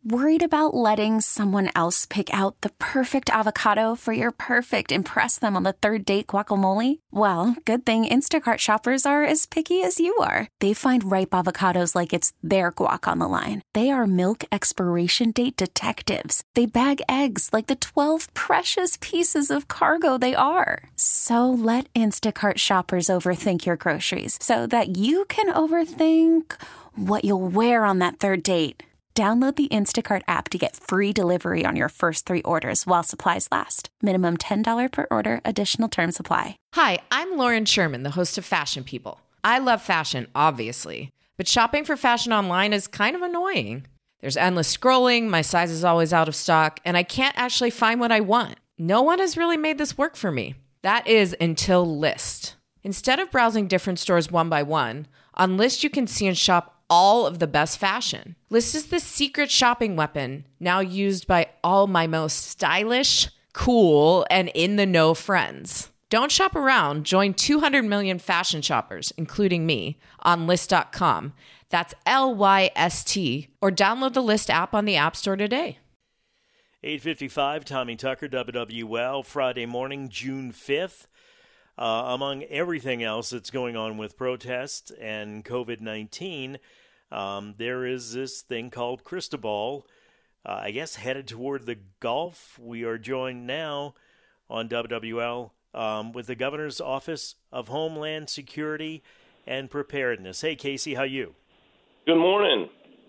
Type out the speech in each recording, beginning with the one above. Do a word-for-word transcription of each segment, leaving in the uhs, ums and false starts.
Worried about letting someone else pick out the perfect avocado for your perfect impress them on the third date guacamole? Well, good thing Instacart shoppers are as picky as you are. They find ripe avocados like it's their guac on the line. They are milk expiration date detectives. They bag eggs like the twelve precious pieces of cargo they are. So let Instacart shoppers overthink your groceries so that you can overthink what you'll wear on that third date. Download the Instacart app to get free delivery on your first three orders while supplies last. Minimum ten dollars per order. Additional terms apply. Hi, I'm Lauren Sherman, the host of Fashion People. I love fashion, obviously, but shopping for fashion online is kind of annoying. There's endless scrolling, my size is always out of stock, and I can't actually find what I want. No one has really made this work for me. That is until Lyst. Instead of browsing different stores one by one, on Lyst you can see and shop all of the best fashion. Lyst is the secret shopping weapon now used by all my most stylish, cool, and in-the-know friends. Don't shop around. Join two hundred million fashion shoppers, including me, on Lyst dot com. That's L Y S T. Or download the Lyst app on the App Store today. eight fifty-five, Tommy Tucker, W W L, Friday morning, June fifth. Uh, among everything else that's going on with protests and covid nineteen, um, there is this thing called Cristobal, uh, I guess headed toward the Gulf. We are joined now on W W L um, with the Governor's Office of Homeland Security and Preparedness. Hey, Casey, how you? Good morning.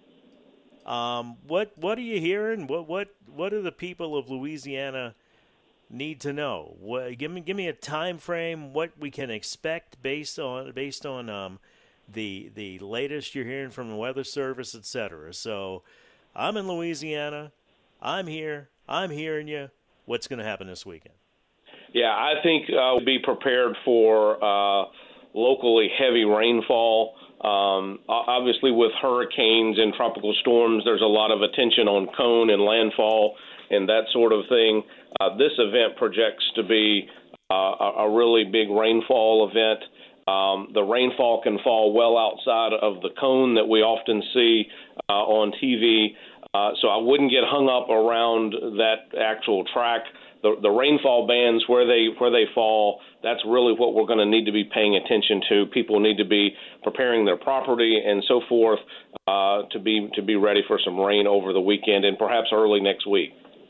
Um, what what are you hearing? What what what do the people of Louisiana need to know? What, give me give me a time frame. What we can expect based on based on um, the the latest you're hearing from the Weather Service, et cetera. So, I'm in Louisiana. I'm here. I'm hearing you. What's going to happen this weekend? Yeah, I think uh, we'll be prepared for uh, locally heavy rainfall. Um, obviously, with hurricanes and tropical storms, there's a lot of attention on cone and landfall and that sort of thing. Uh, this event projects to be uh, a, a really big rainfall event. Um, the rainfall can fall well outside of the cone that we often see uh, on T V, uh, so I wouldn't get hung up around that actual track. The, the rainfall bands, where they where they fall, that's really what we're going to need to be paying attention to. People need to be preparing their property and so forth uh, to be to be ready for some rain over the weekend and perhaps early next week.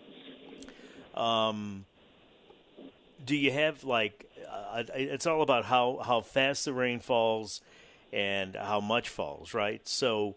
Um, do you have, like, uh, it's all about how, how fast the rain falls and how much falls, right? So,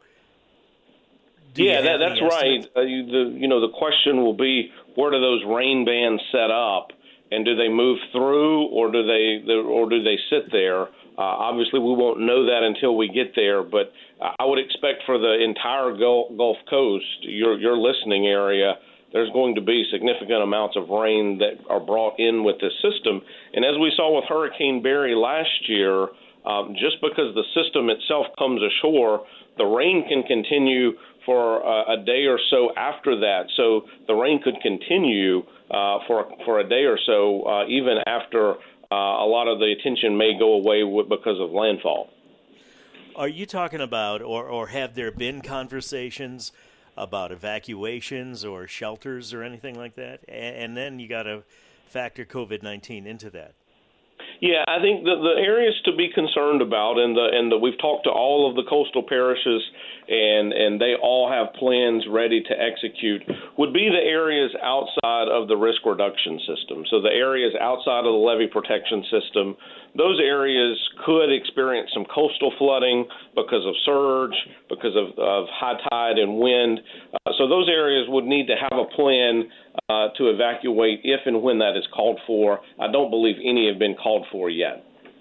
do yeah, you that, that's right. Uh, you, the, you know, the question will be, where do those rain bands set up, and do they move through, or do they, or do they sit there? Uh, obviously, we won't know that until we get there, but I would expect for the entire Gulf, Gulf Coast, your your listening area, there's going to be significant amounts of rain that are brought in with this system. And as we saw with Hurricane Barry last year, um, just because the system itself comes ashore, the rain can continue for uh, a day or so after that. So the rain could continue uh, for, for a day or so, uh, even after uh, a lot of the attention may go away with, because of landfall. Are you talking about, or, or have there been conversations about evacuations or shelters or anything like that? And then you got to factor covid nineteen into that. Yeah, I think the, the areas to be concerned about, and the and the, we've talked to all of the coastal parishes, and and they all have plans ready to execute, would be the areas outside of the risk reduction system. So the areas outside of the levee protection system, those areas could experience some coastal flooding because of surge, because of, of high tide and wind. Uh, so those areas would need to have a plan uh, to evacuate if and when that is called for. I don't believe any have been called for yet.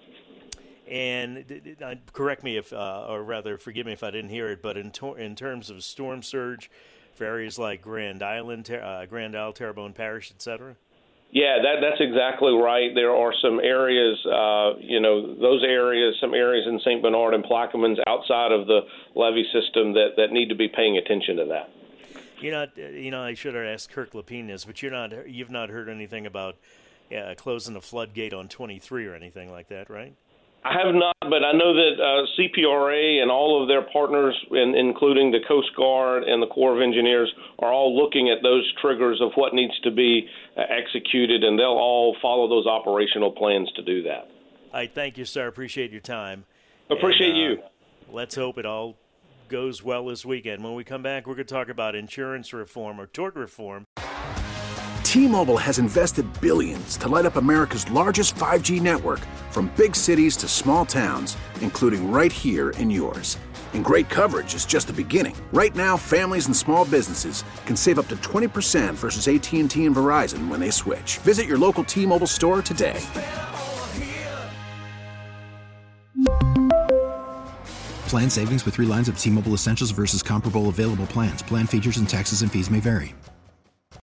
And uh, correct me if, uh, or rather, forgive me if I didn't hear it, but in, to- in terms of storm surge for areas like Grand Island, uh, Grand Isle, Terrebonne Parish, et cetera? Yeah, that, that's exactly right. There are some areas, uh, you know, those areas, some areas in Saint Bernard and Plaquemines outside of the levee system that, that need to be paying attention to that. You're not, you know, I should have asked Kirk Lapine this, but you're not, you've not heard anything about uh, closing the floodgate on twenty-three or anything like that, right? I have not, but I know that uh, C P R A and all of their partners, in, including the Coast Guard and the Corps of Engineers, are all looking at those triggers of what needs to be uh, executed, and they'll all follow those operational plans to do that. All right, thank you, sir. Appreciate your time. Appreciate and, uh, you. Let's hope it all goes well this weekend. When we come back, we're going to talk about insurance reform or tort reform. T-Mobile has invested billions to light up America's largest five G network, from big cities to small towns, including right here in yours. And great coverage is just the beginning. Right now, families and small businesses can save up to twenty percent versus A T and T and Verizon when they switch. Visit your local T-Mobile store today. Plan savings with three lines of T-Mobile Essentials versus comparable available plans. Plan features and taxes and fees may vary.